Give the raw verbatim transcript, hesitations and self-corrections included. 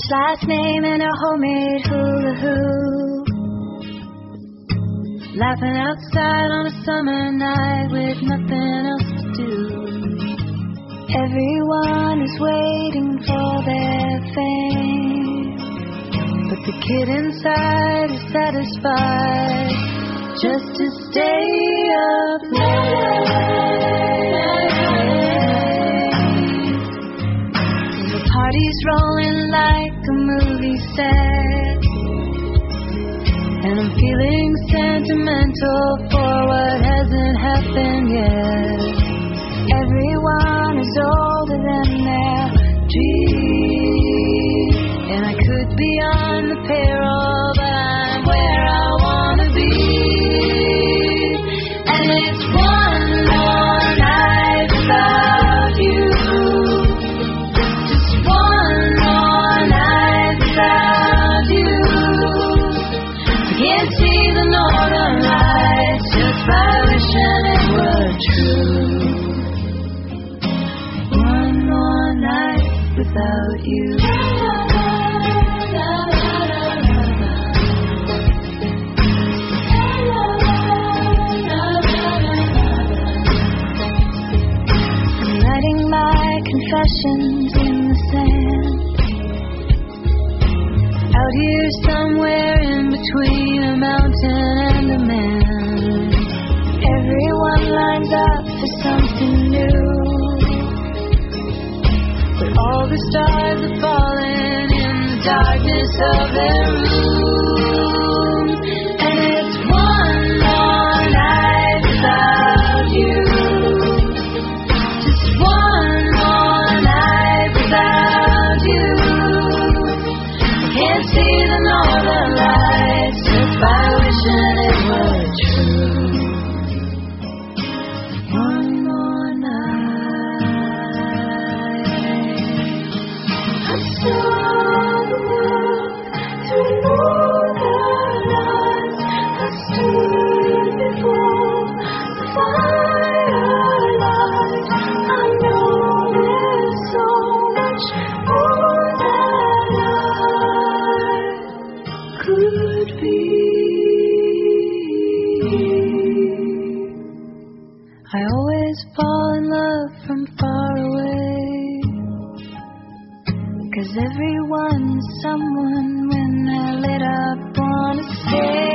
last name and a homemade hula hoop. Laughing outside on a summer night with nothing else to do. Everyone is waiting for their fame, but the kid inside is satisfied just to stay up late. And the party's rolling like a movie set, and I'm feeling sentimental for what hasn't happened yet. Everyone is older than their dreams, and I could be on the payroll, but I'm where I wanna be. And it's one more night without you, just one more night without you. I can't see the northern lights just by wishing it were true. One more night without you. I'm writing my confessions in the sand, out here somewhere in between a mountain and a man. Everyone lines up for something new, but all the stars are falling in the darkness of their room. And it's one more night without you, just one more night without you. I can't see the northern lights just by wishing it were true. One more night. I saw the world through northern lights. I stood before the firelight. I know there's so much more that I could be. I always fall in love from far away, 'cause everyone's someone when they're lit up, wanna stay.